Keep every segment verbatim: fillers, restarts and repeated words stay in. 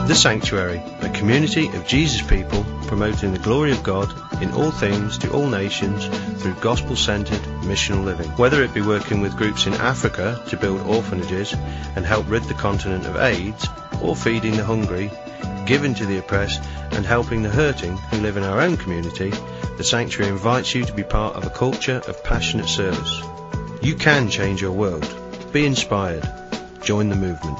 The Sanctuary, a community of Jesus people promoting the glory of God in all things to all nations through gospel-centered missional living. Whether it be working with groups in Africa to build orphanages and help rid the continent of AIDS, or feeding the hungry, giving to the oppressed and helping the hurting who live in our own community, the Sanctuary invites you to be part of a culture of passionate service. You can change your world. Be inspired. Join the movement.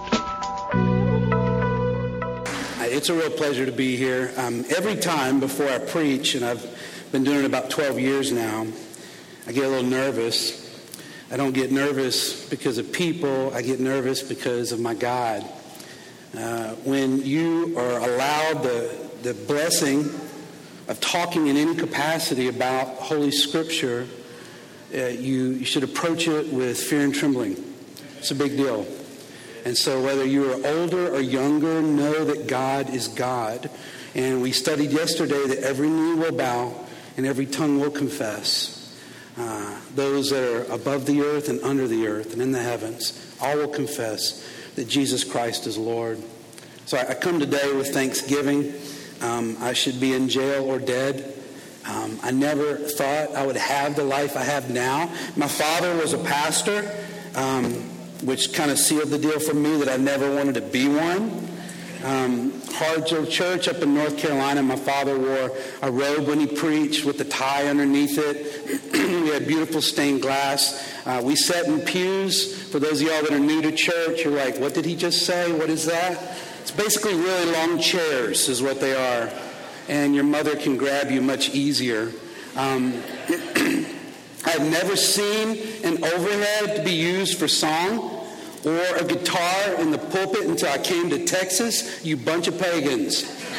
It's a real pleasure to be here. Um, every time before I preach, and I've been doing it about twelve years now, I get a little nervous. I don't get nervous because of people. I get nervous because of my God. Uh, when you are allowed the, the blessing of talking in any capacity about Holy Scripture, uh, you, you should approach it with fear and trembling. It's a big deal. And so whether you are older or younger, know that God is God. And we studied yesterday that every knee will bow and every tongue will confess. Uh, those that are above the earth and under the earth and in the heavens, all will confess that Jesus Christ is Lord. So I come today with thanksgiving. Um, I should be in jail or dead. Um, I never thought I would have the life I have now. My father was a pastor. Um, which kind of sealed the deal for me that I never wanted to be one. Um, Hardsville Church up in North Carolina, my father wore a robe when he preached with the tie underneath it. We had beautiful stained glass. Uh, we sat in pews. For those of y'all that are new to church, you're like, what did he just say? What is that? It's basically really long chairs is what they are. And your mother can grab you much easier. Um, I've never seen an overhead to be used for song or a guitar in the pulpit until I came to Texas, you bunch of pagans.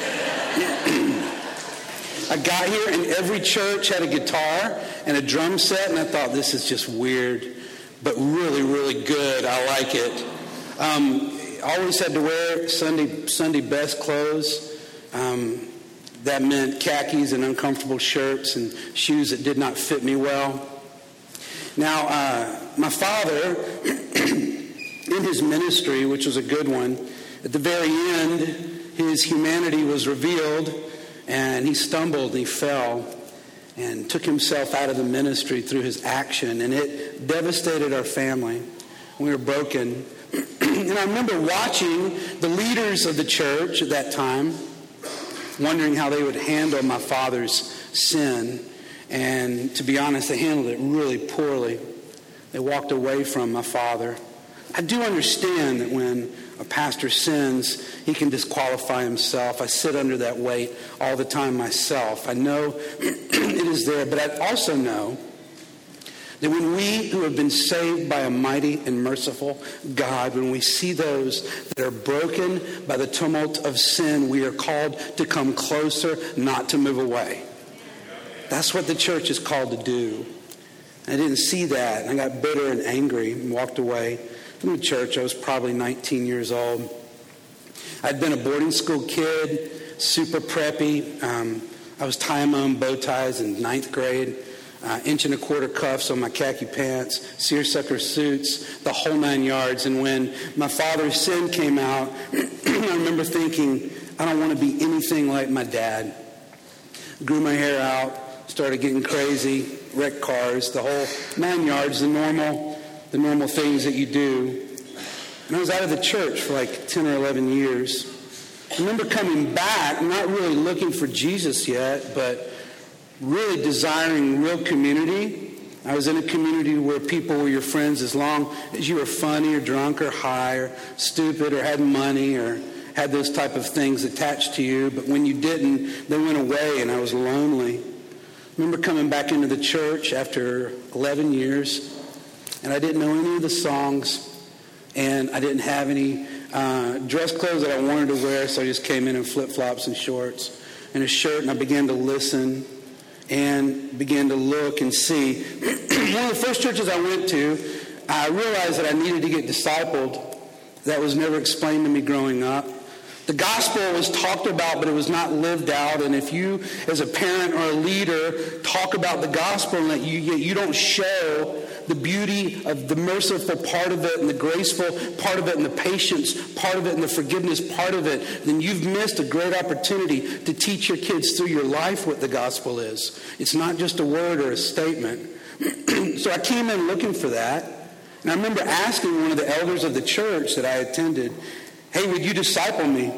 I got here and every church had a guitar and a drum set, and I thought, this is just weird, but really, really good. I like it. Um, always had to wear Sunday, Sunday best clothes. Um, that meant khakis and uncomfortable shirts and shoes that did not fit me well. Now, uh, my father, in his ministry, which was a good one, at the very end, his humanity was revealed, and he stumbled and he fell and took himself out of the ministry through his action, and it devastated our family. We were broken. And I remember watching the leaders of the church at that time, wondering how they would handle my father's sin. And to be honest, they handled it really poorly. They walked away from my father. I do understand that when a pastor sins, he can disqualify himself. I sit under that weight all the time myself. I know it is there, but I also know that when we who have been saved by a mighty and merciful God, when we see those that are broken by the tumult of sin, we are called to come closer, not to move away. That's what the church is called to do. I didn't see that. And I got bitter and angry and walked away from the church. I was probably nineteen years old. I'd been a boarding school kid, super preppy. Um, I was tying my own bow ties in ninth grade, uh, inch and a quarter cuffs on my khaki pants, seersucker suits, the whole nine yards. And when my father's sin came out, I remember thinking, I don't want to be anything like my dad. Grew my hair out. Started getting crazy, wrecked cars, the whole nine yards, the normal, the normal things that you do. And I was out of the church for like ten or eleven years. I remember coming back, not really looking for Jesus yet, but really desiring real community. I was in a community where people were your friends as long as you were funny or drunk or high or stupid or had money or had those type of things attached to you. But when you didn't, they went away and I was lonely. I remember coming back into the church after eleven years, and I didn't know any of the songs, and I didn't have any uh, dress clothes that I wanted to wear, so I just came in in flip-flops and shorts and a shirt, and I began to listen and began to look and see. One of the first churches I went to, I realized that I needed to get discipled. That was never explained to me growing up. The gospel was talked about, but it was not lived out. And if you, as a parent or a leader, talk about the gospel and that you, you don't show the beauty of the merciful part of it and the graceful part of it and the patience part of it and the forgiveness part of it, then you've missed a great opportunity to teach your kids through your life what the gospel is. It's not just a word or a statement. So I came in looking for that. And I remember asking one of the elders of the church that I attended, hey, would you disciple me?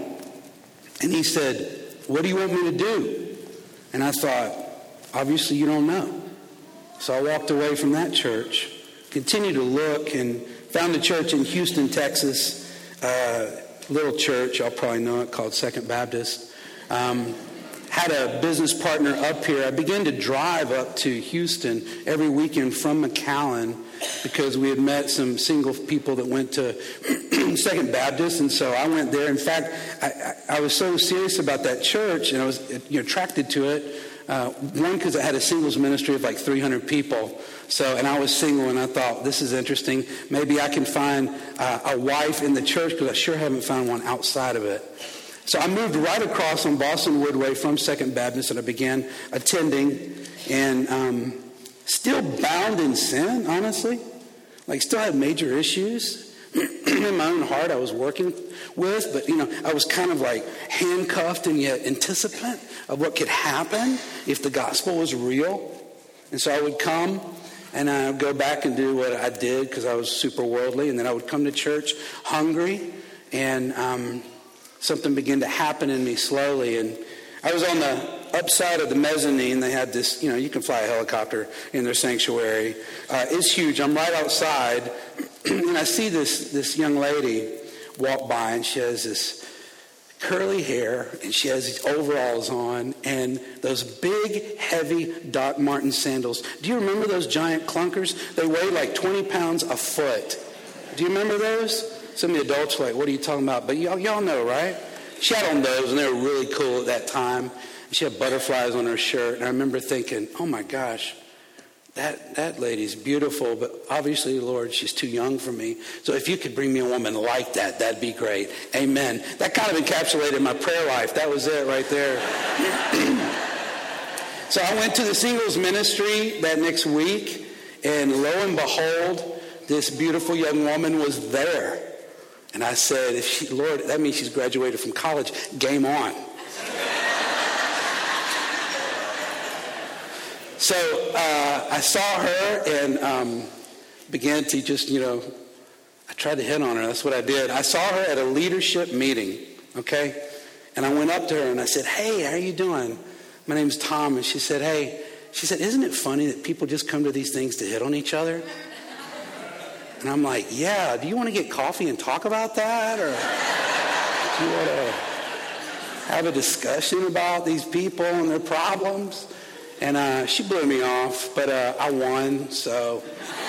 And he said, what do you want me to do? And I thought, obviously you don't know. So I walked away from that church, continued to look, and found a church in Houston, Texas, uh, little church, y'all probably know it, called Second Baptist. Um, had a business partner up here. I began to drive up to Houston every weekend from McAllen because we had met some single people that went to Second Baptist, and so I went there. In fact, I, I, I was so serious about that church, and I was you know, attracted to it. Uh, one, because I had a singles ministry of like three hundred people. So, and I was single, and I thought, this is interesting. Maybe I can find uh, a wife in the church, because I sure haven't found one outside of it. So I moved right across on Boston Woodway from Second Baptist, and I began attending, and um, still bound in sin, honestly. Like, still had major issues in my own heart I was working with, but, you know, I was kind of like handcuffed and yet anticipant of what could happen if the gospel was real. And so I would come and I would go back and do what I did because I was super worldly, and then I would come to church hungry, and um, something began to happen in me slowly. And I was on the upside of the mezzanine. They had this, you know, you can fly a helicopter in their sanctuary. Uh, it's huge. I'm right outside, and I see this this young lady walk by, and she has this curly hair, and she has these overalls on, and those big, heavy Doc Martin sandals. Do you remember those giant clunkers? They weigh like twenty pounds a foot. Do you remember those? Some of the adults are like, what are you talking about? But y'all, y'all know, right? She had on those, and they were really cool at that time. She had butterflies on her shirt, and I remember thinking, oh my gosh, that that lady's beautiful, but obviously, Lord, she's too young for me. So if you could bring me a woman like that, that'd be great. Amen. That kind of encapsulated my prayer life. That was it right there. So I went to the singles ministry that next week, and lo and behold, this beautiful young woman was there. And I said, if she, Lord, that means she's graduated from college. Game on. So uh, I saw her and um, began to just, you know, I tried to hit on her. That's what I did. I saw her at a leadership meeting, okay? And I went up to her and I said, hey, how are you doing? My name's Tom. And she said, hey, she said, isn't it funny that people just come to these things to hit on each other? And I'm like, yeah, do you want to get coffee and talk about that? Or do you want to have a discussion about these people and their problems? And uh, she blew me off, but uh, I won, so.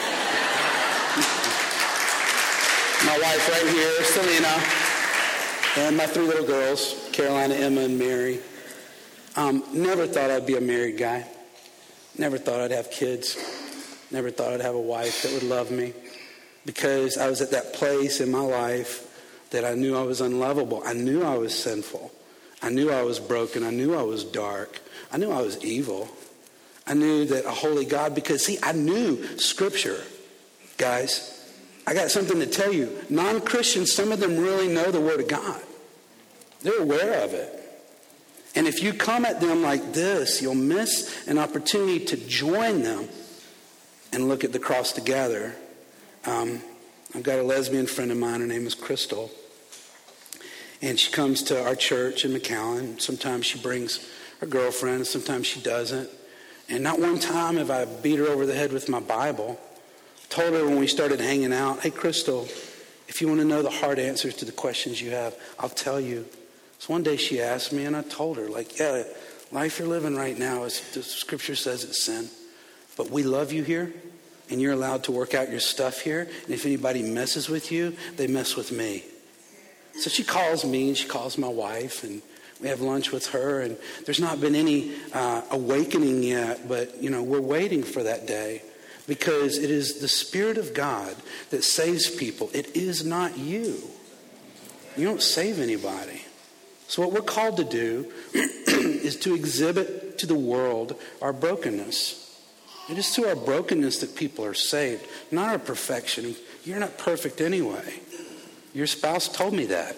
My wife right here, Selena, and my three little girls, Carolina, Emma, and Mary. Um, never thought I'd be a married guy. Never thought I'd have kids. Never thought I'd have a wife that would love me. Because I was at that place in my life that I knew I was unlovable. I knew I was sinful. I knew I was broken. I knew I was dark. I knew I was evil. I knew that a holy God, because see, I knew Scripture, guys. I got something to tell you. Non-Christians, some of them really know the Word of God. They're aware of it. And if you come at them like this, you'll miss an opportunity to join them and look at the cross together. Um, I've got a lesbian friend of mine. Her name is Crystal. And she comes to our church in McAllen. Sometimes she brings her girlfriend. Sometimes she doesn't. And not one time have I beat her over the head with my Bible. Told her when we started hanging out, hey, Crystal, if you want to know the hard answers to the questions you have, I'll tell you. So one day she asked me, and I told her, like, yeah, life you're living right now, is the Scripture says it's sin. But we love you here, and you're allowed to work out your stuff here. And if anybody messes with you, they mess with me. So she calls me, and she calls my wife, and we have lunch with her. And there's not been any uh, awakening yet, but, you know, we're waiting for that day. Because it is the Spirit of God that saves people. It is not you. You don't save anybody. So what we're called to do is to exhibit to the world our brokenness. It is through our brokenness that people are saved, not our perfection. You're not perfect anyway. Your spouse told me that.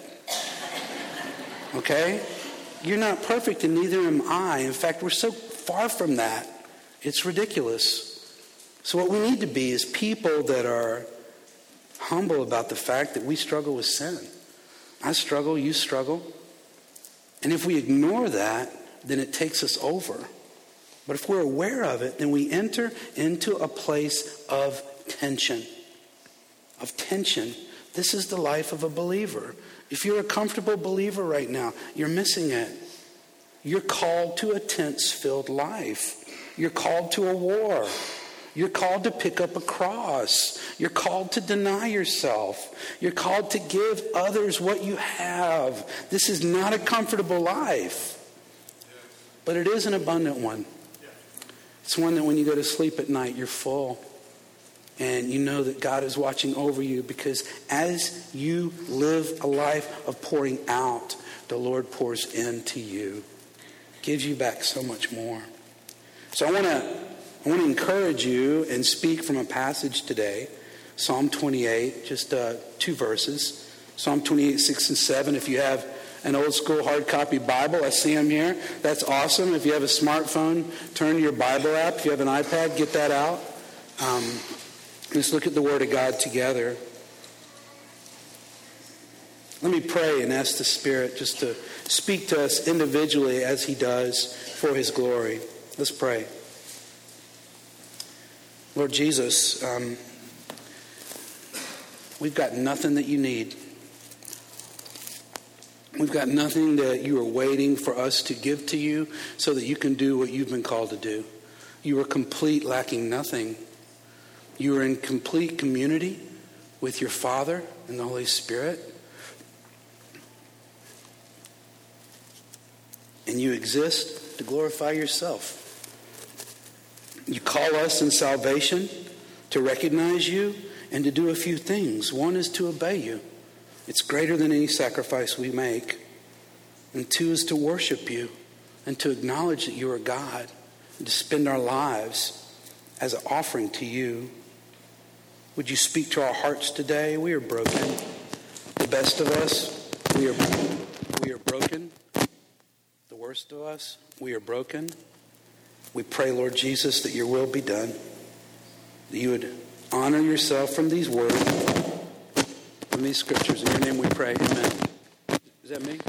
Okay? You're not perfect, and neither am I. In fact, we're so far from that, it's ridiculous. So what we need to be is people that are humble about the fact that we struggle with sin. I struggle, you struggle. And if we ignore that, then it takes us over. But if we're aware of it, then we enter into a place of tension. Of tension. This is the life of a believer. If you're a comfortable believer right now, you're missing it. You're called to a tense-filled life. You're called to a war. You're called to pick up a cross. You're called to deny yourself. You're called to give others what you have. This is not a comfortable life, but it is an abundant one. It's one that when you go to sleep at night, you're full. And you know that God is watching over you, because as you live a life of pouring out, the Lord pours into you. Gives you back so much more. So I want to I want to encourage you and speak from a passage today, Psalm twenty-eight, just uh, two verses. Psalm twenty-eight, six and seven. If you have an old school hard copy Bible, I see them here. That's awesome. If you have a smartphone, turn to your Bible app. If you have an iPad, get that out. Um, let's look at the Word of God together. Let me pray and ask the Spirit just to speak to us individually as He does for His glory. Let's pray. Lord Jesus, um, we've got nothing that you need. We've got nothing that you are waiting for us to give to you so that you can do what you've been called to do. You are complete, lacking nothing. You are in complete community with your Father and the Holy Spirit. And you exist to glorify yourself. You call us in salvation to recognize you and to do a few things. One is to obey you. It's greater than any sacrifice we make. And two is to worship you and to acknowledge that you are God and to spend our lives as an offering to you. Would you speak to our hearts today? We are broken. The best of us, we are, we are broken. The worst of us, we are broken. We pray, Lord Jesus, that your will be done, that you would honor yourself from these words, from these scriptures. In your name we pray. Amen. Is that me?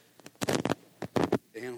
Dan?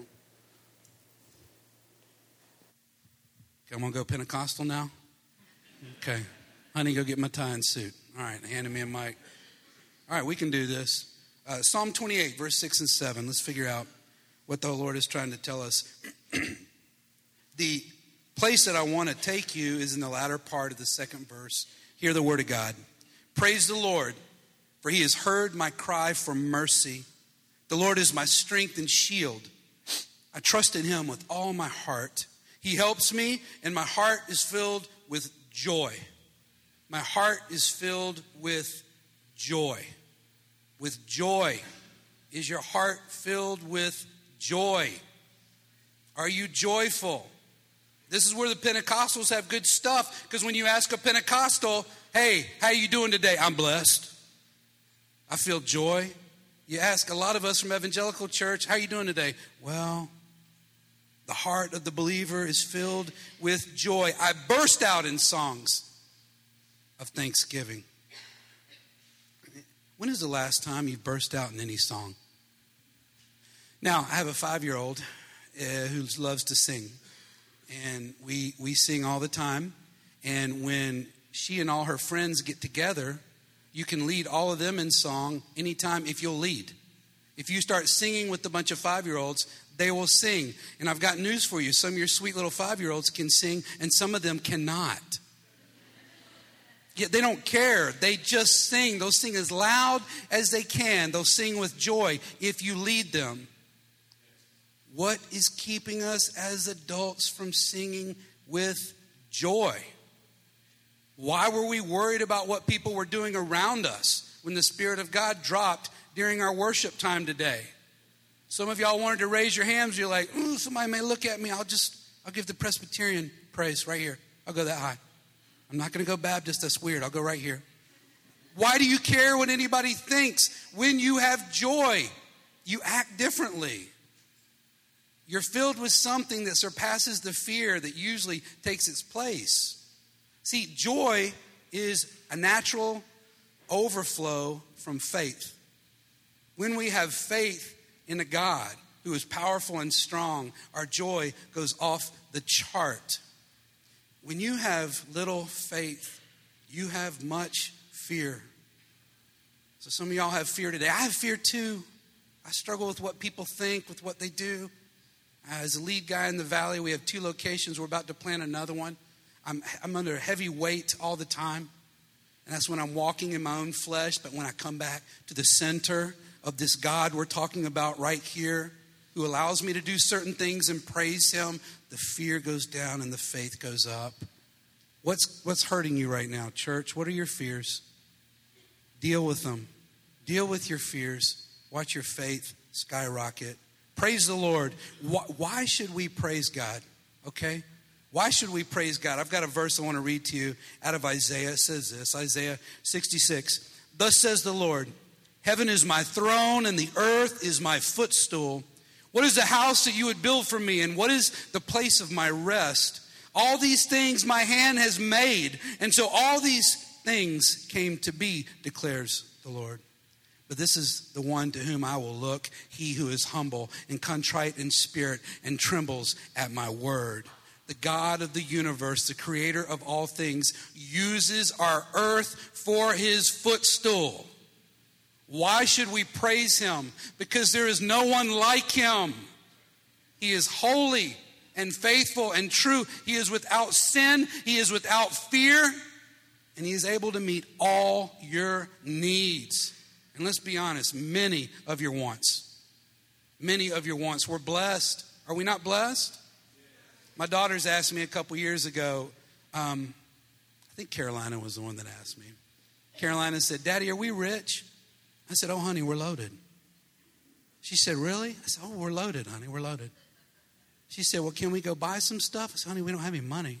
Okay, I'm going to go Pentecostal now? Okay. Honey, go get my tie and suit. All right, handing me a mic. All right, we can do this. Uh, Psalm twenty-eight, verse six and seven. Let's figure out what the Lord is trying to tell us. The place that I want to take you is in the latter part of the second verse. Hear the word of God. Praise the Lord, for he has heard my cry for mercy. The Lord is my strength and shield. I trust in him with all my heart. He helps me, and my heart is filled with joy. My heart is filled with joy. With joy. Is your heart filled with joy? Are you joyful? This is where the Pentecostals have good stuff, because when you ask a Pentecostal, hey, how you doing today? I'm blessed. I feel joy. You ask a lot of us from Evangelical Church, how are you doing today? Well, the heart of the believer is filled with joy. I burst out in songs of thanksgiving. When is the last time you burst out in any song? Now, I have a five-year-old uh, who loves to sing. And we we sing all the time. And when she and all her friends get together, you can lead all of them in song anytime if you'll lead. If you start singing with a bunch of five-year-olds, they will sing. And I've got news for you. Some of your sweet little five-year-olds can sing, and some of them cannot. Yet they don't care. They just sing. They'll sing as loud as they can. They'll sing with joy if you lead them. What is keeping us as adults from singing with joy? Why were we worried about what people were doing around us when the Spirit of God dropped during our worship time today? Some of y'all wanted to raise your hands. You're like, ooh, somebody may look at me. I'll just, I'll give the Presbyterian praise right here. I'll go that high. I'm not going to go Baptist. That's weird. I'll go right here. Why do you care what anybody thinks? When you have joy, you act differently. You're filled with something that surpasses the fear that usually takes its place. See, joy is a natural overflow from faith. When we have faith in a God who is powerful and strong, our joy goes off the chart. When you have little faith, you have much fear. So some of y'all have fear today. I have fear too. I struggle with what people think, with what they do. As a lead guy in the valley, we have two locations. We're about to plant another one. I'm, I'm under heavy weight all the time. And that's when I'm walking in my own flesh. But when I come back to the center of this God we're talking about right here, who allows me to do certain things and praise him, the fear goes down and the faith goes up. What's, what's hurting you right now, church? What are your fears? Deal with them. Deal with your fears. Watch your faith skyrocket. Praise the Lord. Why should we praise God? Okay? Why should we praise God? I've got a verse I want to read to you out of Isaiah. It says this, Isaiah sixty-six. Thus says the Lord, heaven is my throne and the earth is my footstool. What is the house that you would build for me? And what is the place of my rest? All these things my hand has made. And so all these things came to be, declares the Lord. But this is the one to whom I will look, he who is humble and contrite in spirit and trembles at my word. The God of the universe, the creator of all things, uses our earth for his footstool. Why should we praise him? Because there is no one like him. He is holy and faithful and true. He is without sin. He is without fear. And he is able to meet all your needs. And let's be honest, many of your wants. Many of your wants. We're blessed. Are we not blessed? My daughters asked me a couple years ago, um, I think Carolina was the one that asked me. Carolina said, Daddy, are we rich? I said, oh, honey, we're loaded. She said, really? I said, oh, we're loaded, honey, we're loaded. She said, well, can we go buy some stuff? I said, honey, we don't have any money.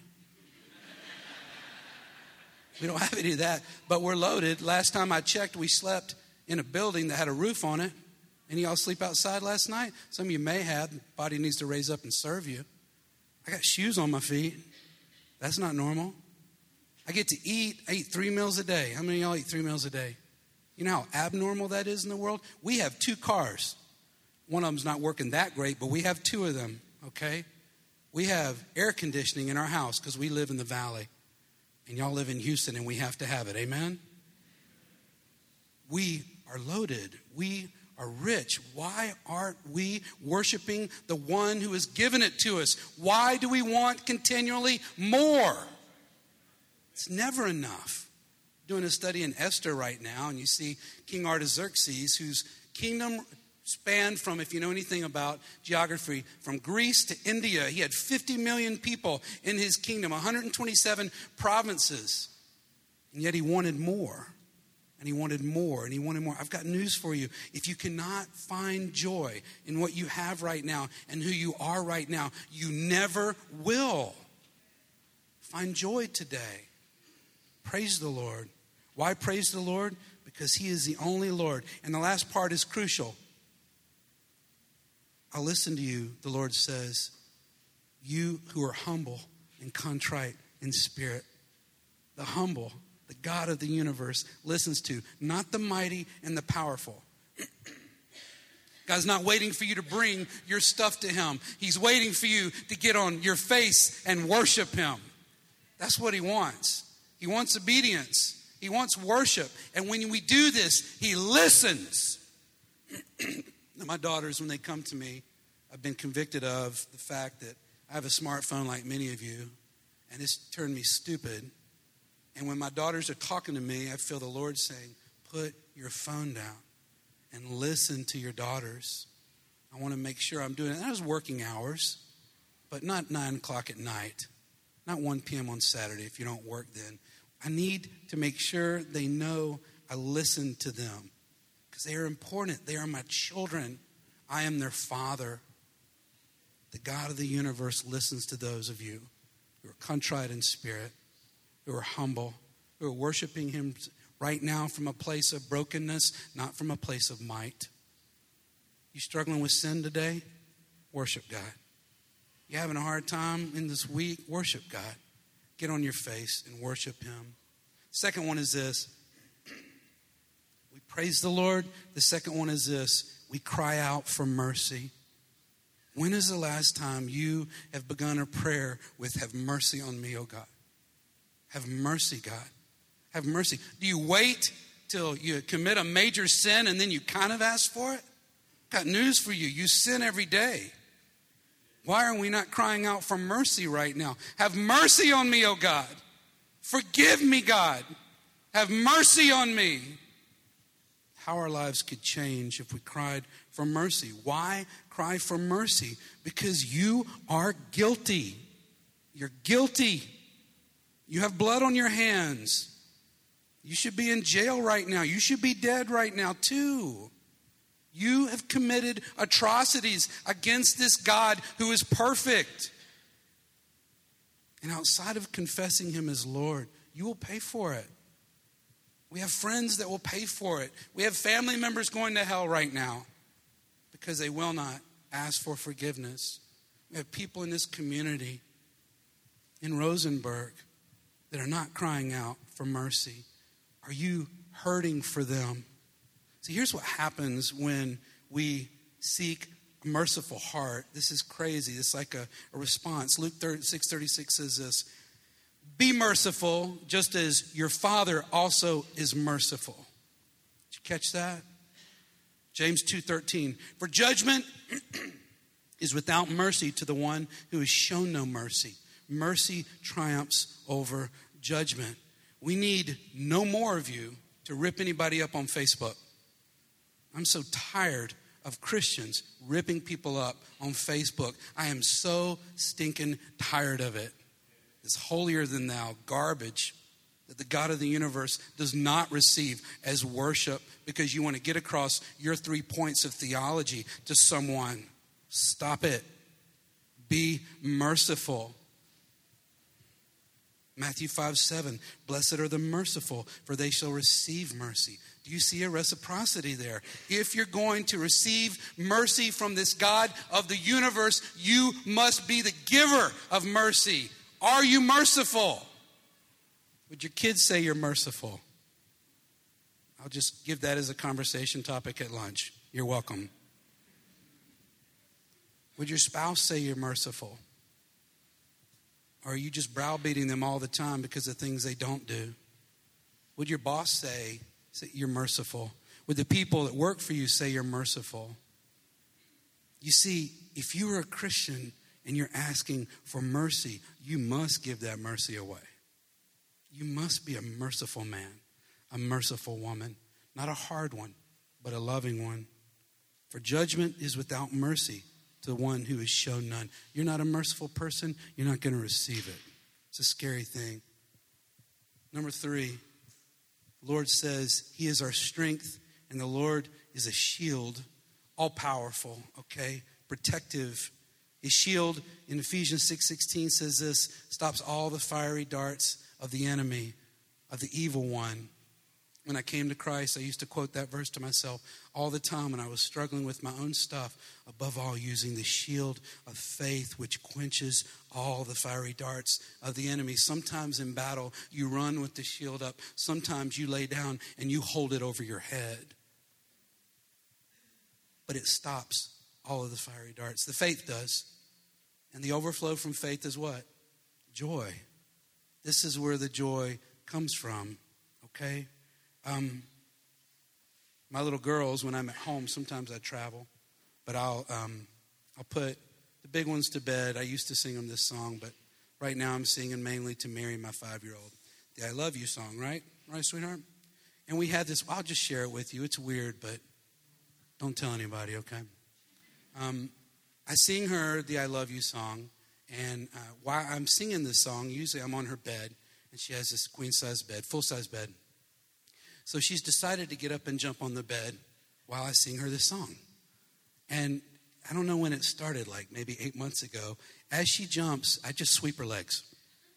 We don't have any of that, but we're loaded. Last time I checked, we slept in a building that had a roof on it. Any of y'all sleep outside last night? Some of you may have. The body needs to raise up and serve you. I got shoes on my feet. That's not normal. I get to eat. I eat three meals a day. How many of y'all eat three meals a day? You know how abnormal that is in the world? We have two cars. One of them's not working that great, but we have two of them, okay? We have air conditioning in our house because we live in the valley. And y'all live in Houston and we have to have it. Amen? We are loaded. We are rich. Why aren't we worshiping the one who has given it to us? Why do we want continually more? It's never enough. I'm doing a study in Esther right now, and you see King Artaxerxes, whose kingdom spanned from, if you know anything about geography, from Greece to India. He had fifty million people in his kingdom, one hundred twenty-seven provinces. And yet he wanted more. And he wanted more, and he wanted more. I've got news for you. If you cannot find joy in what you have right now and who you are right now, you never will. Find joy today. Praise the Lord. Why praise the Lord? Because he is the only Lord. And the last part is crucial. I'll listen to you, the Lord says, you who are humble and contrite in spirit. The humble, the God of the universe, listens to, not the mighty and the powerful. God's not waiting for you to bring your stuff to him. He's waiting for you to get on your face and worship him. That's what he wants. He wants obedience. He wants worship. And when we do this, he listens. My daughters, when they come to me, I've been convicted of the fact that I have a smartphone like many of you, and it's turned me stupid. And when my daughters are talking to me, I feel the Lord saying, put your phone down and listen to your daughters. I want to make sure I'm doing it. That was working hours, but not nine o'clock at night, not one p.m. on Saturday if you don't work then. I need to make sure they know I listen to them because they are important. They are my children. I am their Father. The God of the universe listens to those of you who are contrite in spirit, who are humble, who are worshiping him right now from a place of brokenness, not from a place of might. You struggling with sin today? Worship God. You having a hard time in this week? Worship God. Get on your face and worship him. Second one is this. We praise the Lord. The second one is this. We cry out for mercy. When is the last time you have begun a prayer with, have mercy on me, oh God? Have mercy, God. Have mercy. Do you wait till you commit a major sin and then you kind of ask for it? Got news for you. You sin every day. Why are we not crying out for mercy right now? Have mercy on me, oh God. Forgive me, God. Have mercy on me. How our lives could change if we cried for mercy. Why cry for mercy? Because you are guilty. You're guilty. You have blood on your hands. You should be in jail right now. You should be dead right now too. You have committed atrocities against this God who is perfect. And outside of confessing him as Lord, you will pay for it. We have friends that will pay for it. We have family members going to hell right now because they will not ask for forgiveness. We have people in this community in Rosenberg that are not crying out for mercy. Are you hurting for them? See, here's what happens when we seek a merciful heart. This is crazy. It's like a, a response. Luke six thirty-six says this. Be merciful, just as your Father also is merciful. Did you catch that? James two thirteen. For judgment is without mercy to the one who has shown no mercy. Mercy triumphs over judgment. We need no more of you to rip anybody up on Facebook. I'm so tired of Christians ripping people up on Facebook. I am so stinking tired of it. This holier than thou garbage that the God of the universe does not receive as worship because you want to get across your three points of theology to someone. Stop it. Be merciful. Matthew five seven, blessed are the merciful, for they shall receive mercy. Do you see a reciprocity there? If you're going to receive mercy from this God of the universe, you must be the giver of mercy. Are you merciful? Would your kids say you're merciful? I'll just give that as a conversation topic at lunch. You're welcome. Would your spouse say you're merciful? Or are you just browbeating them all the time because of things they don't do? Would your boss say, say you're merciful? Would the people that work for you say you're merciful? You see, if you are a Christian and you're asking for mercy, you must give that mercy away. You must be a merciful man, a merciful woman, not a hard one, but a loving one. For judgment is without mercy to the one who has shown none. You're not a merciful person, you're not going to receive it. It's a scary thing. Number three, the Lord says he is our strength, and the Lord is a shield, all powerful, okay, protective. His shield in Ephesians six sixteen says this, stops all the fiery darts of the enemy, of the evil one. When I came to Christ, I used to quote that verse to myself all the time when I was struggling with my own stuff. Above all, using the shield of faith, which quenches all the fiery darts of the enemy. Sometimes in battle, you run with the shield up. Sometimes you lay down and you hold it over your head. But it stops all of the fiery darts. The faith does. And the overflow from faith is what? Joy. This is where the joy comes from, okay? Um, my little girls, when I'm at home, sometimes I travel, but I'll um, I'll put the big ones to bed. I used to sing them this song, but right now I'm singing mainly to Mary, my five-year-old. The I Love You song, right? Right, sweetheart? And we had this, I'll just share it with you. It's weird, but don't tell anybody, okay? Um, I sing her the I Love You song, and uh, while I'm singing this song, usually I'm on her bed, and she has this queen-size bed, full-size bed. So she's decided to get up and jump on the bed while I sing her this song. And I don't know when it started, like maybe eight months ago. As she jumps, I just sweep her legs.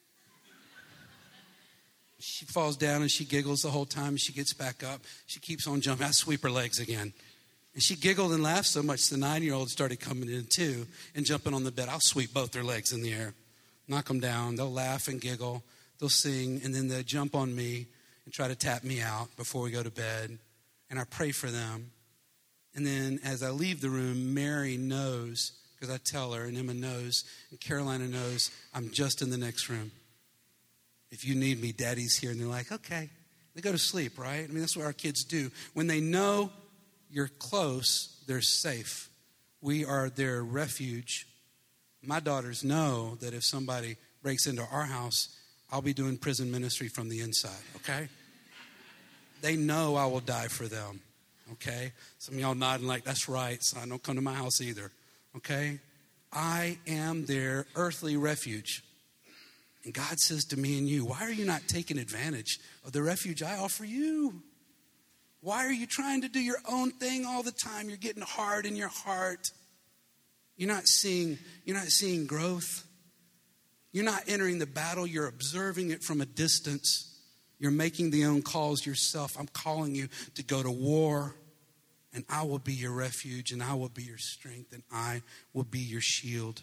She falls down and she giggles the whole time. She gets back up. She keeps on jumping. I sweep her legs again. And she giggled and laughed so much the nine-year-old started coming in too and jumping on the bed. I'll sweep both their legs in the air, knock them down. They'll laugh and giggle. They'll sing, and then they'll jump on me and try to tap me out before we go to bed. And I pray for them. And then as I leave the room, Mary knows, because I tell her, and Emma knows, and Carolina knows, I'm just in the next room. If you need me, Daddy's here. And they're like, okay. They go to sleep, right? I mean, that's what our kids do. When they know you're close, they're safe. We are their refuge. My daughters know that if somebody breaks into our house, I'll be doing prison ministry from the inside, okay? They know I will die for them, okay? Some of y'all nodding like, that's right, son, don't come to my house either, okay? I am their earthly refuge. And God says to me and you, why are you not taking advantage of the refuge I offer you? Why are you trying to do your own thing all the time? You're getting hard in your heart. You're not seeing, you're not seeing growth. You're not entering the battle. You're observing it from a distance. You're making the own calls yourself. I'm calling you to go to war, and I will be your refuge, and I will be your strength, and I will be your shield.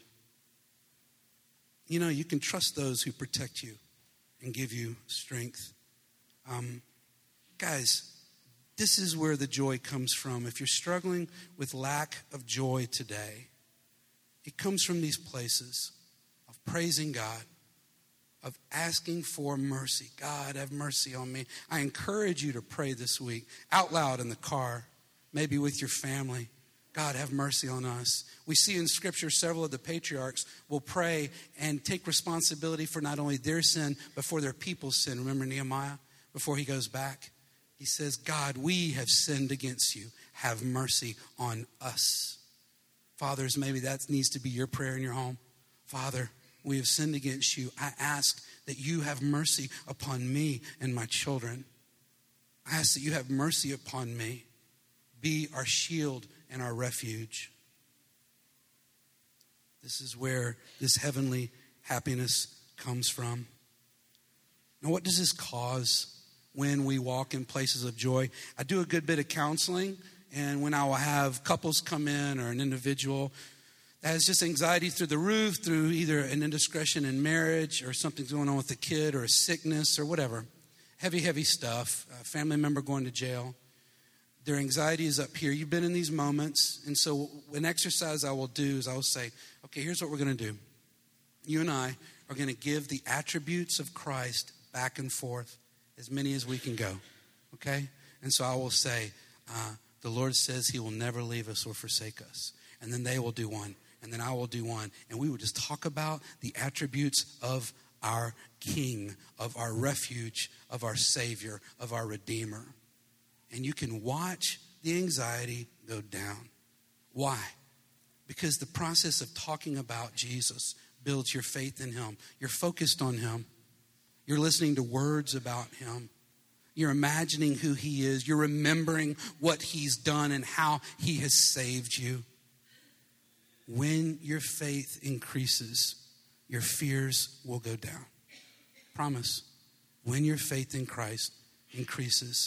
You know, you can trust those who protect you and give you strength. Um, guys, this is where the joy comes from. If you're struggling with lack of joy today, it comes from these places of praising God, of asking for mercy. God, have mercy on me. I encourage you to pray this week out loud in the car, maybe with your family. God, have mercy on us. We see in Scripture several of the patriarchs will pray and take responsibility for not only their sin, but for their people's sin. Remember Nehemiah, before he goes back? He says, God, we have sinned against you. Have mercy on us. Fathers, maybe that needs to be your prayer in your home. Father, we have sinned against you. I ask that you have mercy upon me and my children. I ask that you have mercy upon me. Be our shield and our refuge. This is where this heavenly happiness comes from. Now, what does this cause when we walk in places of joy? I do a good bit of counseling, and when I will have couples come in or an individual that has just anxiety through the roof, through either an indiscretion in marriage or something's going on with the kid or a sickness or whatever, heavy, heavy stuff, a family member going to jail. Their anxiety is up here. You've been in these moments. And so an exercise I will do is I will say, okay, here's what we're going to do. You and I are going to give the attributes of Christ back and forth, as many as we can go. Okay? And so I will say, uh, the Lord says he will never leave us or forsake us. And then they will do one. And then I will do one. And we will just talk about the attributes of our King, of our refuge, of our Savior, of our Redeemer. And you can watch the anxiety go down. Why? Because the process of talking about Jesus builds your faith in him. You're focused on him. You're listening to words about him. You're imagining who he is. You're remembering what he's done and how he has saved you. When your faith increases, your fears will go down. Promise. When your faith in Christ increases,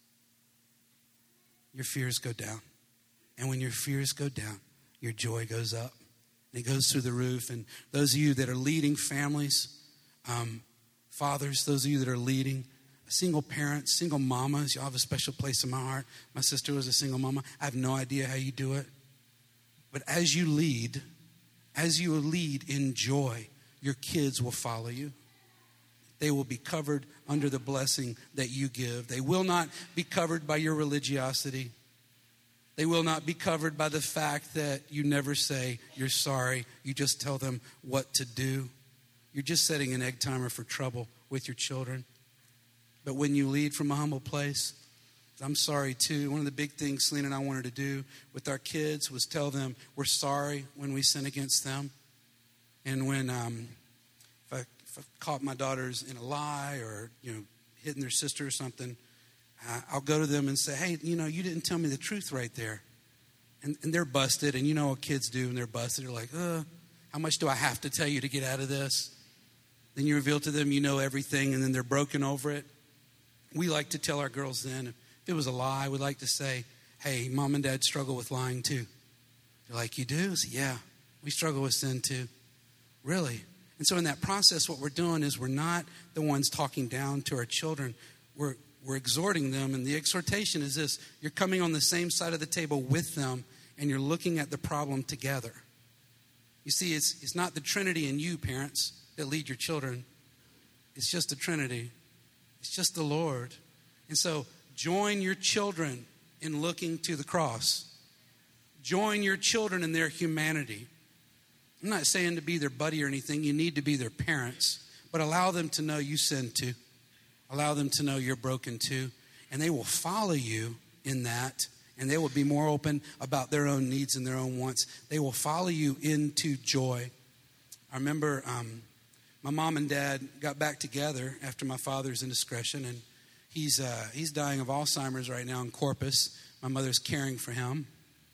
your fears go down. And when your fears go down, your joy goes up. And it goes through the roof. And those of you that are leading families, um, fathers, those of you that are leading, single parents, single mamas, y'all have a special place in my heart. My sister was a single mama. I have no idea how you do it. But as you lead, as you lead in joy, your kids will follow you. They will be covered under the blessing that you give. They will not be covered by your religiosity. They will not be covered by the fact that you never say you're sorry. You just tell them what to do. You're just setting an egg timer for trouble with your children. But when you lead from a humble place, I'm sorry too. One of the big things Selena and I wanted to do with our kids was tell them we're sorry when we sin against them. And when um, if, I, if I caught my daughters in a lie or, you know, hitting their sister or something, uh, I'll go to them and say, hey, you know, you didn't tell me the truth right there. and, and they're busted. And you know what kids do when they're busted. They're like, uh, how much do I have to tell you to get out of this? Then you reveal to them you know everything, and then they're broken over it. We like to tell our girls then, if it was a lie, we'd like to say, hey, mom and dad struggle with lying too. They're like, you do? I say, yeah, we struggle with sin too. Really? And so in that process, what we're doing is we're not the ones talking down to our children. We're, we're exhorting them, and the exhortation is this. You're coming on the same side of the table with them, and you're looking at the problem together. You see, it's, it's not the Trinity in you, parents, that lead your children. It's just the Trinity. It's just the Lord. And so join your children in looking to the cross. Join your children in their humanity. I'm not saying to be their buddy or anything. You need to be their parents. But allow them to know you sin too. Allow them to know you're broken too. And they will follow you in that. And they will be more open about their own needs and their own wants. They will follow you into joy. I remember um, my mom and dad got back together after my father's indiscretion. And he's, uh, he's dying of Alzheimer's right now in Corpus. My mother's caring for him.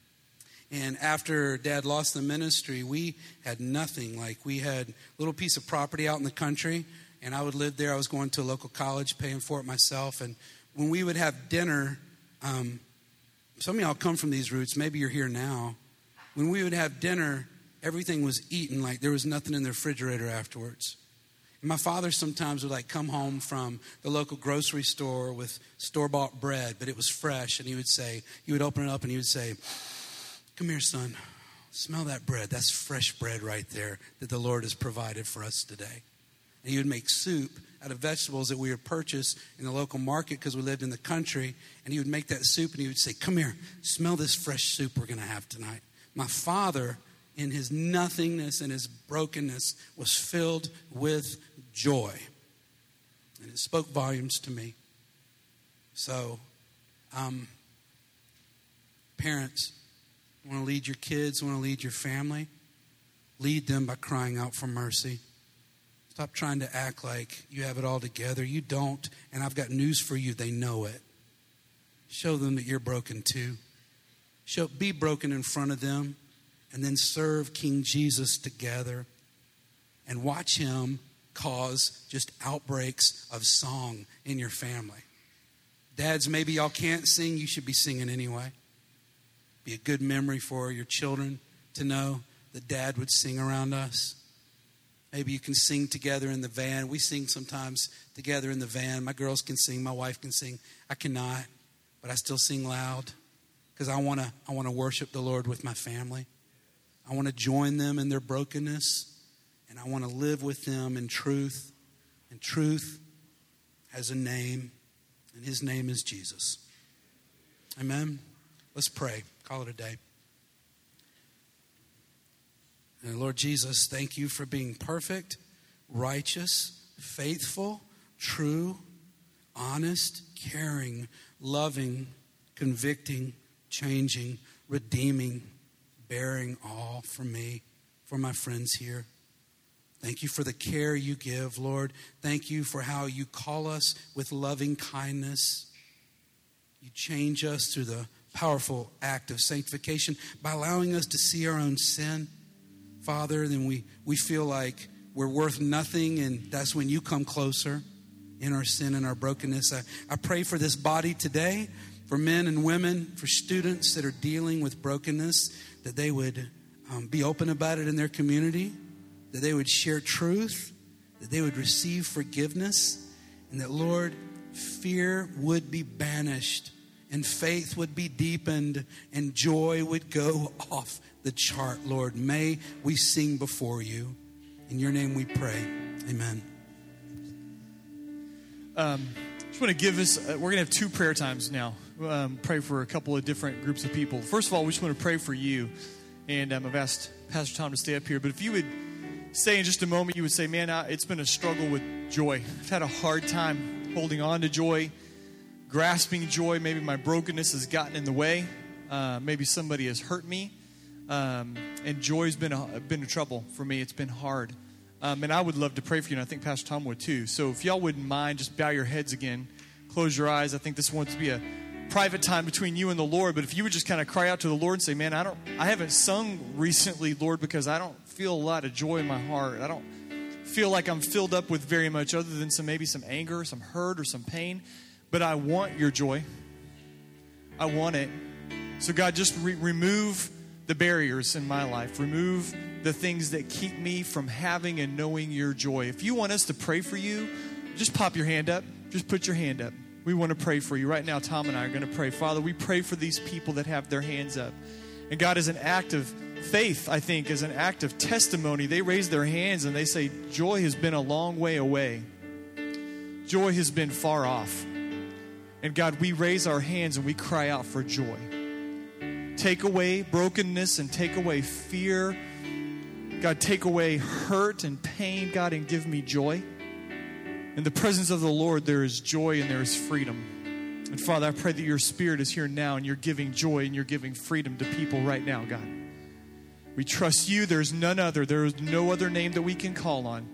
And after Dad lost the ministry, we had nothing. Like, we had a little piece of property out in the country, and I would live there. I was going to a local college, paying for it myself. And when we would have dinner, um, some of y'all come from these roots. Maybe you're here now. When we would have dinner, everything was eaten. Like, there was nothing in the refrigerator afterwards. And my father sometimes would, like, come home from the local grocery store with store-bought bread, but it was fresh. And he would say, he would open it up, and he would say, come here, son. Smell that bread. That's fresh bread right there that the Lord has provided for us today. And he would make soup out of vegetables that we would purchase in the local market because we lived in the country. And he would make that soup, and he would say, come here, smell this fresh soup we're going to have tonight. My father, in his nothingness and his brokenness, was filled with joy. And it spoke volumes to me. So, um, parents, want to lead your kids, want to lead your family, lead them by crying out for mercy. Stop trying to act like you have it all together. You don't, and I've got news for you. They know it. Show them that you're broken too. Show, be broken in front of them, and then serve King Jesus together. And watch him cause just outbreaks of song in your family. Dads, maybe y'all can't sing. You should be singing anyway. Be a good memory for your children to know that Dad would sing around us. Maybe you can sing together in the van. We sing sometimes together in the van. My girls can sing. My wife can sing. I cannot, but I still sing loud because I want to I want to worship the Lord with my family. I want to join them in their brokenness, and I want to live with them in truth. And truth has a name, and his name is Jesus. Amen. Let's pray. Call it a day. And Lord Jesus, thank you for being perfect, righteous, faithful, true, honest, caring, loving, convicting, changing, redeeming, bearing all for me, for my friends here. Thank you for the care you give, Lord. Thank you for how you call us with loving kindness. You change us through the powerful act of sanctification by allowing us to see our own sin, Father. Then we, we feel like we're worth nothing, and that's when you come closer in our sin and our brokenness. I, I pray for this body today, for men and women, for students that are dealing with brokenness, that they would um, be open about it in their community, that they would share truth, that they would receive forgiveness, and that, Lord, fear would be banished, and faith would be deepened, and joy would go off the chart, Lord. May we sing before you. In your name we pray. Amen. Um, just want to give us, uh, we're going to have two prayer times now. Um, pray for a couple of different groups of people. First of all, we just want to pray for you. And um, I've asked Pastor Tom to stay up here. But if you would say in just a moment, you would say, man, I, it's been a struggle with joy. I've had a hard time holding on to joy, grasping joy. Maybe my brokenness has gotten in the way. Uh, maybe somebody has hurt me. Um, and joy's been a, been a trouble for me. It's been hard. Um, and I would love to pray for you, and I think Pastor Tom would too. So if y'all wouldn't mind, just bow your heads again. Close your eyes. I think this wants to be a, private time between you and the Lord. But if you would just kind of cry out to the Lord and say, man, I don't, I haven't sung recently, Lord, because I don't feel a lot of joy in my heart. I don't feel like I'm filled up with very much other than some, maybe some anger, some hurt, or some pain. But I want your joy. I want it. So God, just re- remove the barriers in my life. Remove the things that keep me from having and knowing your joy. If you want us to pray for you, just pop your hand up. Just put your hand up. We want to pray for you. Right now, Tom and I are going to pray. Father, we pray for these people that have their hands up. And God, as an act of faith, I think, as an act of testimony, they raise their hands and they say, joy has been a long way away. Joy has been far off. And God, we raise our hands and we cry out for joy. Take away brokenness and take away fear. God, take away hurt and pain, God, and give me joy. In the presence of the Lord, there is joy and there is freedom. And Father, I pray that your Spirit is here now and you're giving joy and you're giving freedom to people right now, God. We trust you. There's none other. There is no other name that we can call on.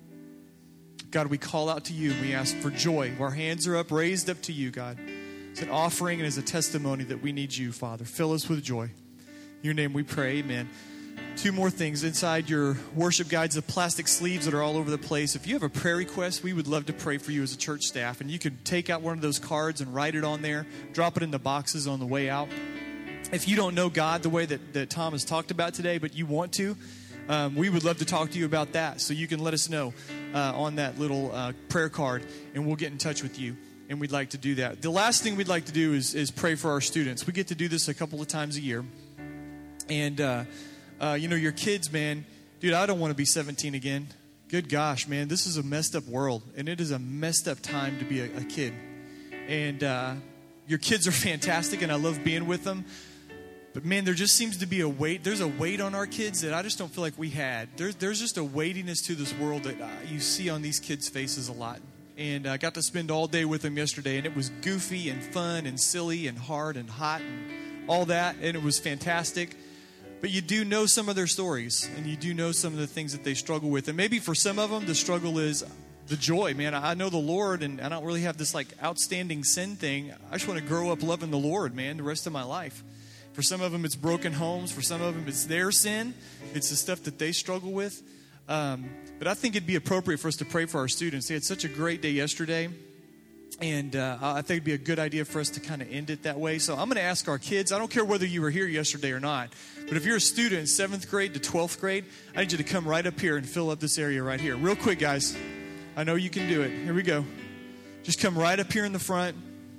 God, we call out to you and we ask for joy. Our hands are up, raised up to you, God. It's an offering and it's a testimony that we need you, Father. Fill us with joy. In your name we pray, amen. Two more things. Inside your worship guides, the plastic sleeves that are all over the place. If you have a prayer request, we would love to pray for you as a church staff. And you could take out one of those cards and write it on there. Drop it in the boxes on the way out. If you don't know God the way that, that Tom has talked about today, but you want to, um, we would love to talk to you about that. So you can let us know uh, on that little uh, prayer card, and we'll get in touch with you. And we'd like to do that. The last thing we'd like to do is, is pray for our students. We get to do this a couple of times a year. And, uh, uh, you know, your kids, man, dude, I don't want to be seventeen again. Good gosh, man, this is a messed up world. And it is a messed up time to be a, a kid. And uh, your kids are fantastic, and I love being with them. But, man, there just seems to be a weight. There's a weight on our kids that I just don't feel like we had. There's, there's just a weightiness to this world that uh, you see on these kids' faces a lot. And I got to spend all day with them yesterday, and it was goofy and fun and silly and hard and hot and all that, and it was fantastic. But you do know some of their stories, and you do know some of the things that they struggle with. And maybe for some of them, the struggle is the joy. Man, I know the Lord, and I don't really have this like outstanding sin thing. I just want to grow up loving the Lord, man, the rest of my life. For some of them, it's broken homes. For some of them, it's their sin. It's the stuff that they struggle with. Um, but I think it'd be appropriate for us to pray for our students. They had such a great day yesterday. And uh, I think it'd be a good idea for us to kind of end it that way. So I'm going to ask our kids, I don't care whether you were here yesterday or not, but if you're a student in seventh grade to twelfth grade, I need you to come right up here and fill up this area right here. Real quick, guys. I know you can do it. Here we go. Just come right up here in the front.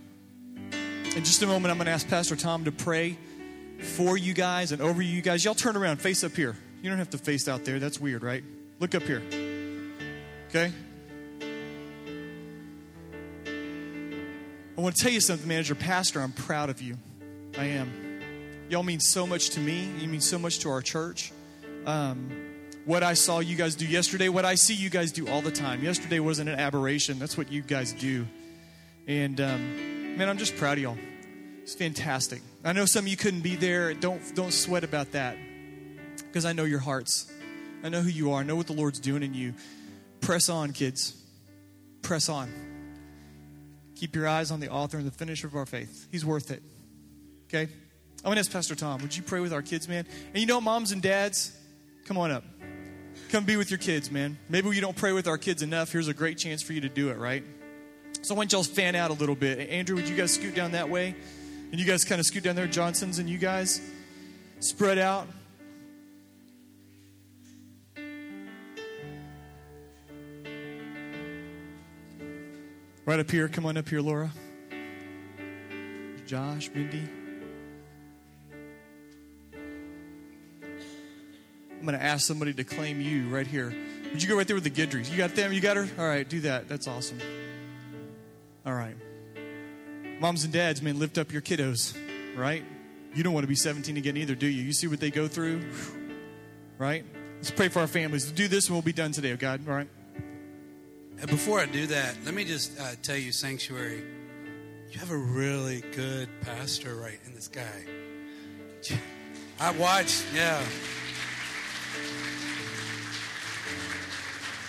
In just a moment, I'm going to ask Pastor Tom to pray for you guys and over you guys. Y'all turn around, face up here. You don't have to face out there. That's weird, right? Look up here. Okay? I want to tell you something, man. As your pastor, I'm proud of you. I am. Y'all mean so much to me. You mean so much to our church. Um, what I saw you guys do yesterday, what I see you guys do all the time. Yesterday wasn't an aberration. That's what you guys do. And, um, man, I'm just proud of y'all. It's fantastic. I know some of you couldn't be there. Don't don't sweat about that, because I know your hearts. I know who you are. I know what the Lord's doing in you. Press on, kids. Press on. Keep your eyes on the author and the finisher of our faith. He's worth it. Okay? I'm going to ask Pastor Tom, would you pray with our kids, man? And you know, moms and dads, come on up. Come be with your kids, man. Maybe we don't pray with our kids enough. Here's a great chance for you to do it, right? So why don't y'all fan out a little bit? Andrew, would you guys scoot down that way? And you guys kind of scoot down there. Johnson's and you guys spread out. Right up here. Come on up here, Laura. Josh, Mindy. I'm going to ask somebody to claim you right here. Would you go right there with the Guidrys? You got them? You got her? All right, do that. That's awesome. All right. Moms and dads, man, lift up your kiddos, right? You don't want to be seventeen again either, do you? You see what they go through, right? Let's pray for our families. We'll do this and we'll be done today, oh God, all right? And before I do that, let me just uh, tell you, Sanctuary, you have a really good pastor right in this guy. I watched, yeah.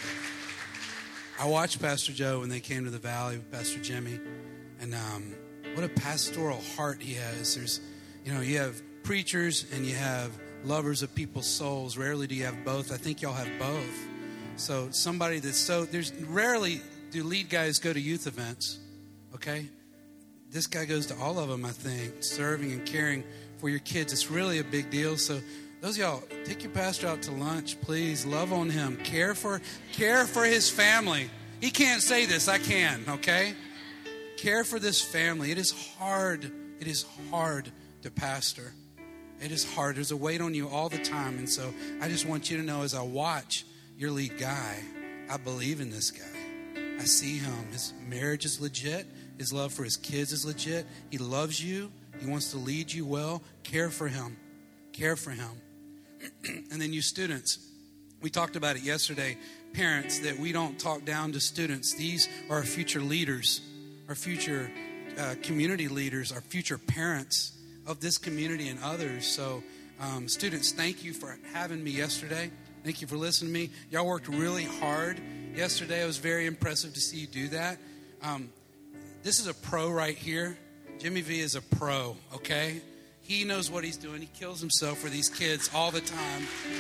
I watched Pastor Joe when they came to the Valley with Pastor Jimmy. And um, what a pastoral heart he has. There's, you know, you have preachers and you have lovers of people's souls. Rarely do you have both. I think y'all have both. So somebody that's so, there's rarely do lead guys go to youth events, okay? This guy goes to all of them, I think, serving and caring for your kids. It's really a big deal. So those of y'all, take your pastor out to lunch, please. Love on him. Care for, care for his family. He can't say this. I can, okay? Care for this family. It is hard. It is hard to pastor. It is hard. There's a weight on you all the time. And so I just want you to know, as I watch your lead guy, I believe in this guy. I see him. His marriage is legit. His love for his kids is legit. He loves you. He wants to lead you well. Care for him. Care for him. And then you students, we talked about it yesterday. Parents, that we don't talk down to students. These are our future leaders, our future uh, community leaders, our future parents of this community and others. So um, students, thank you for having me yesterday. Thank you for listening to me. Y'all worked really hard yesterday. It was very impressive to see you do that. Um, this is a pro right here. Jimmy V is a pro, okay? He knows what he's doing. He kills himself for these kids all the time.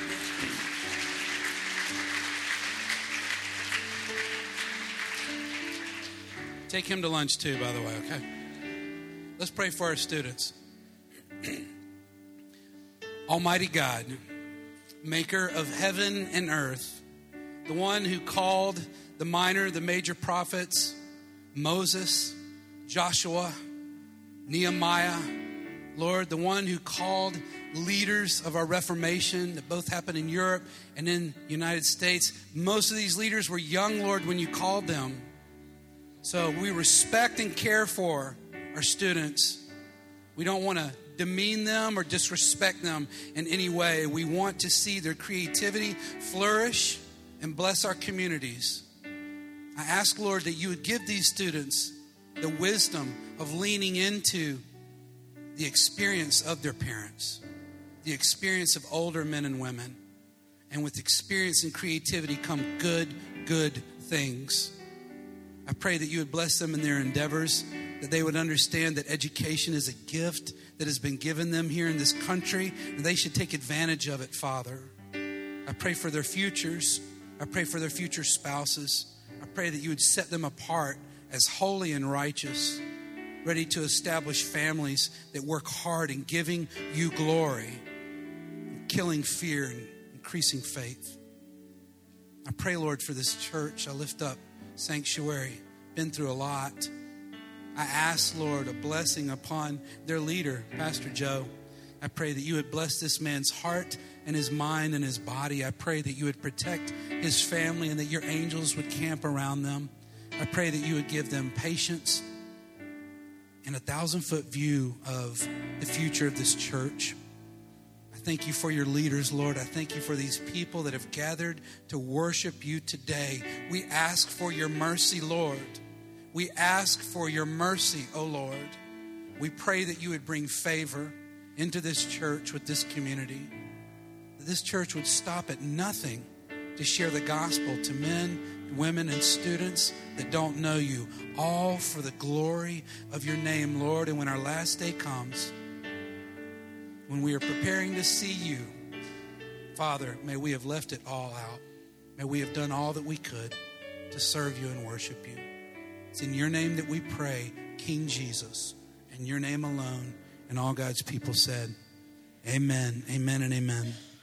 Take him to lunch too, by the way, okay? Let's pray for our students. Almighty God, maker of heaven and earth, the one who called the minor, the major prophets, Moses, Joshua, Nehemiah, Lord, the one who called leaders of our Reformation that both happened in Europe and in the United States. Most of these leaders were young, Lord, when you called them. So we respect and care for our students. We don't want to demean them or disrespect them in any way. We want to see their creativity flourish and bless our communities. I ask, Lord, that you would give these students the wisdom of leaning into the experience of their parents, the experience of older men and women. And with experience and creativity come good, good things. I pray that you would bless them in their endeavors, that they would understand that education is a gift that has been given them here in this country, and they should take advantage of it, Father. I pray for their futures. I pray for their future spouses. I pray that you would set them apart as holy and righteous, ready to establish families that work hard in giving you glory, killing fear and increasing faith. I pray, Lord, for this church. I lift up Sanctuary. Been through a lot. I ask, Lord, a blessing upon their leader, Pastor Joe. I pray that you would bless this man's heart and his mind and his body. I pray that you would protect his family and that your angels would camp around them. I pray that you would give them patience and a thousand-foot view of the future of this church. I thank you for your leaders, Lord. I thank you for these people that have gathered to worship you today. We ask for your mercy, Lord. We ask for your mercy, oh Lord. We pray that you would bring favor into this church with this community. That this church would stop at nothing to share the gospel to men, women, and students that don't know you, all for the glory of your name, Lord. And when our last day comes, when we are preparing to see you, Father, may we have left it all out. May we have done all that we could to serve you and worship you. It's in your name that we pray, King Jesus, in your name alone. And all God's people said, amen, amen, and amen.